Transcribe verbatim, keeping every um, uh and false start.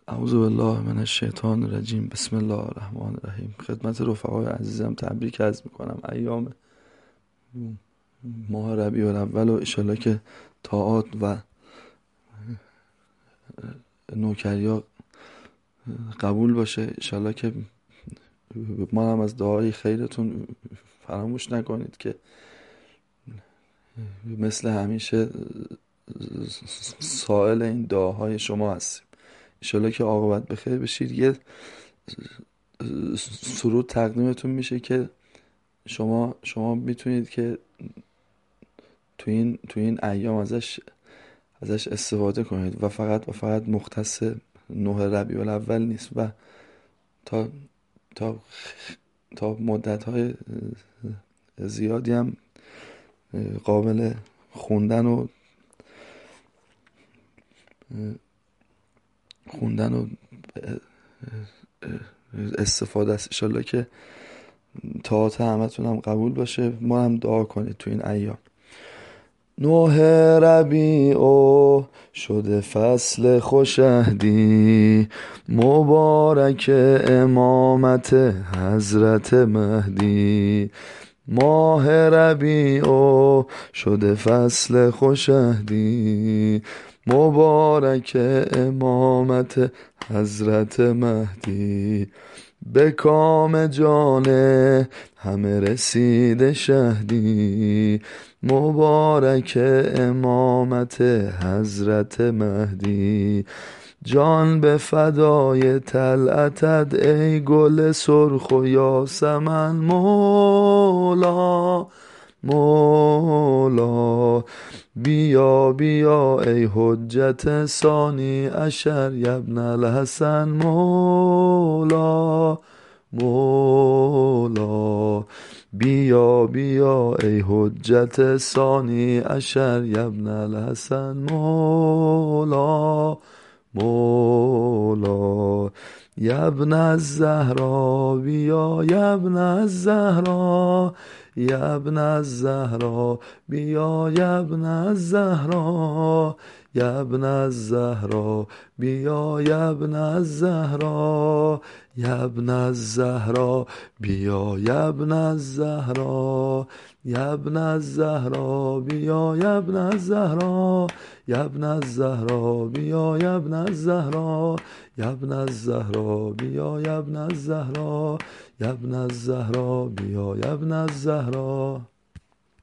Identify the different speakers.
Speaker 1: اعوذ بالله من الشیطان الرجیم. بسم الله الرحمن الرحیم. خدمت رفقای عزیزم تبریک عرض میکنم. ایام ماه ربیع الاول و انشالله که طاعات و نوکریا قبول باشه. انشالله که ما هم از دعای خیرتون فراموش نکنید که مثل همیشه سائل این دعاهای شما هستیم. انشالله که عاقبت بخیر بشید. یه سرود تقدیمتون میشه که شما شما میتونید که تو این تو این ایام ازش ازش استفاده کنید و فقط و فقط مختص نه ربیع الاول نیست و تا تا تا مدت‌های زیادی هم قابل خوندن و خوندن و استفاده است. انشالله که طاعت همتون هم قبول باشه. ما هم دعا کنید تو این ایام. نه ربیع شده فصل خوشهدی، مبارک امامت حضرت مهدی. ماه ربیع شده فصل خوشهدی، مبارک امامت حضرت مهدی. به کام جان همه رسیده شهدی، مبارک امامت حضرت مهدی. جان به فدای طلعتت ای گل سرخ و یاسمن، مولا مولا. بیا بیا ای حجت ثانی عشر یبن الحسن، مولا مولا. بیا بیا ای حجت ثانی عشر یبن الحسن، مولا مولا. یبن الزهرا بیا یبن الزهرا، یبن الزهرا بیا یبن الزهرا، یبن الزهرا بیا یبن الزهرا، یبن الزهرا بیا یبن الزهرا، یبن الزهرا بیا یبن الزهرا، یبن الزهرا بیا یبن الزهرا، یبن الزهرا بیا یبن الزهرا، یبن الزهرا بیا یبن الزهرا.